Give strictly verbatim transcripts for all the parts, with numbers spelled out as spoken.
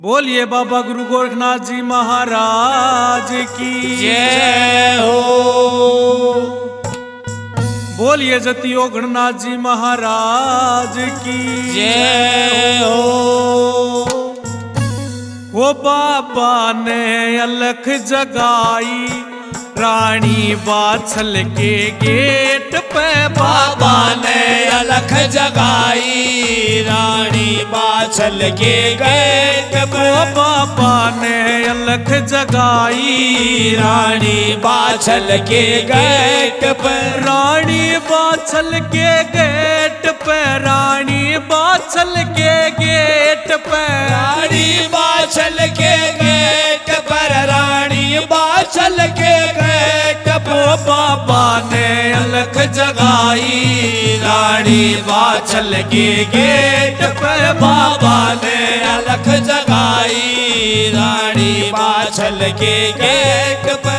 बोलिए बाबा गुरु गोरखनाथ जी महाराज की जय हो। बोलिए जतियो गणनाथ जी महाराज की जय हो। वो बाबा ने अलख जगाई रानी बाछल के गेट पे बाबा ने अलख जगाई रानी बाछल के गेट पे। बाबा ने अलख जगाई रानी बाछल के गेट पे। रानी बाछल के गेट पे रानी बाछल के गेट पे रानी बाछल के गेट पर रानी बाछल के गेट पर बाबा ने अलख जगाई रानी बाछल के गेट पर बाबा ने अलख जगाई रानी बाछल के गेट पर।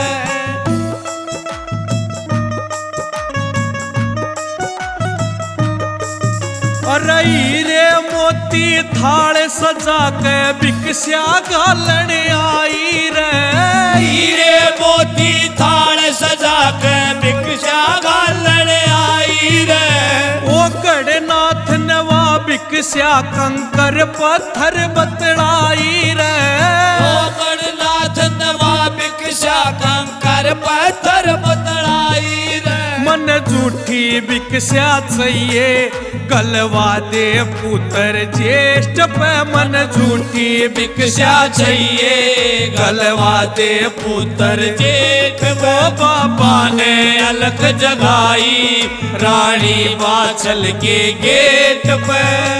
रही रे मोती थाल सजा के बिकस्या घालन आई रे हीरे मोती थाल सजा के बिकस्या घालन आई रे। ओ गढ़नाथ नवा बिकस्या कंकर पत्थर बतड़ाई रे। ओ गढ़नाथ नवा बिकस्या कंकर पत्थर बतड़ाई रे। मन झूठी बिकस्या चाहिए गलवा दे पुत्र ज्येष्ठ पे मन झूठी बिकस्या चाहिए गलवा दे पुत्र जेठ पे। बाबा ने अलख जगाई रानी बाछल के गेट पे।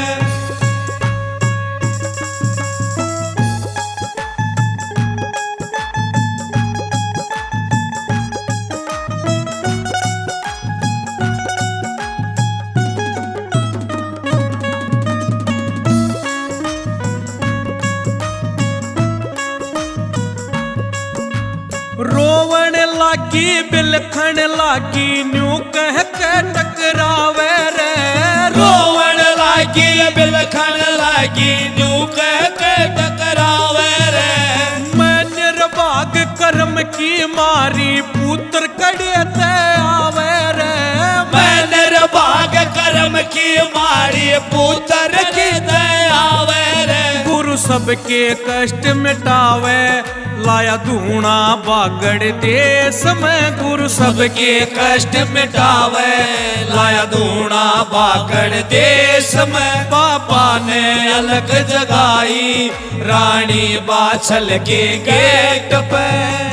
रोवण लागी बिलखण लागी न्यू कह के टकरावे रे। रोवण लागी बिलखण लागी न्यू कह के टकरावे रे। मैं निर्भाग कर्म की मारी पुत्र कड़े ते आवे रे। मैं निर्भाग कर्म की मारी पुत्र की ते आवे रे। गुरु सबके कष्ट मिटावे लाया धूणा बागड़ देश में गुरु सबके कष्ट मिटावे लाया धूणा बागड़ देश में। बाबा ने अलख जगाई रानी बाछल के गेट पे।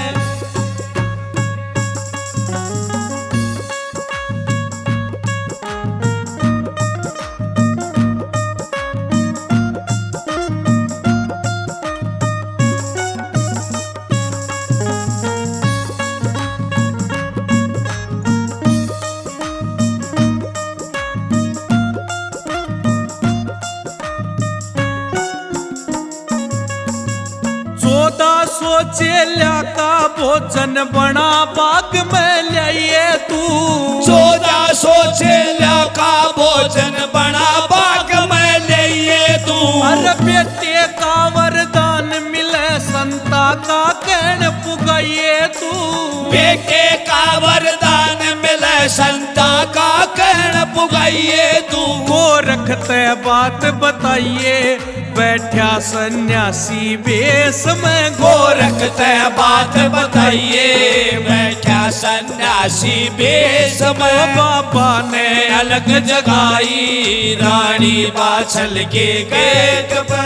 चेल्या का भोजन बना बाग में लाइए तू। चौदह सौ चेल्या का भोजन बना बाग में लाइए तू। अरे बेटे का वरदान मिले संता का कहन पुगाइए तू। बेटे का वरदान मिले संता का कहन पुगाइए तू। गोरखते बात बताइए बैठा सन्यासी बेस में गोरखते बात बताइए बैठा सन्यासी बेस में। बाबा ने अलग जगाई रानी बाछल के गेट पे।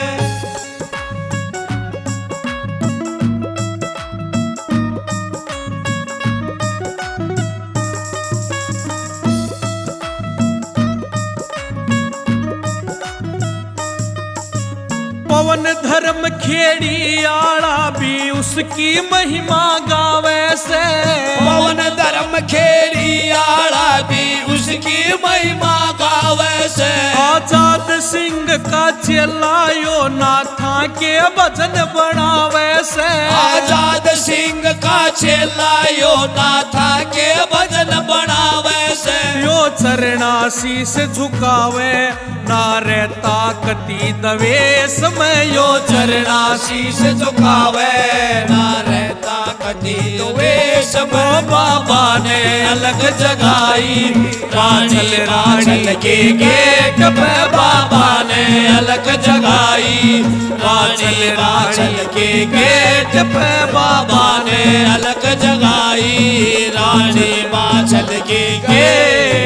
पवन धर्म खेड़ी आड़ा भी उसकी महिमा गावे से। पवन धर्म खेड़ी आड़ा भी उसकी महिमा गावे से। आजाद सिंह का चेलायो नाथा के भजन बनावे से। आजाद सिंह का चेलायो नाथा के भजन बनावे से। यो चरणा शीस झुकावे ना रहता कति दवेश में। यो चरणा शीस झुकावे ना रहता कति द्वेष में। बाबा ने अलग जगाई रानी राजल के गेट पे। बाबा ने अलग जगाई रानी राजल के गेट पे। बाबा ने अलग जगाई रानी बाछल के गेट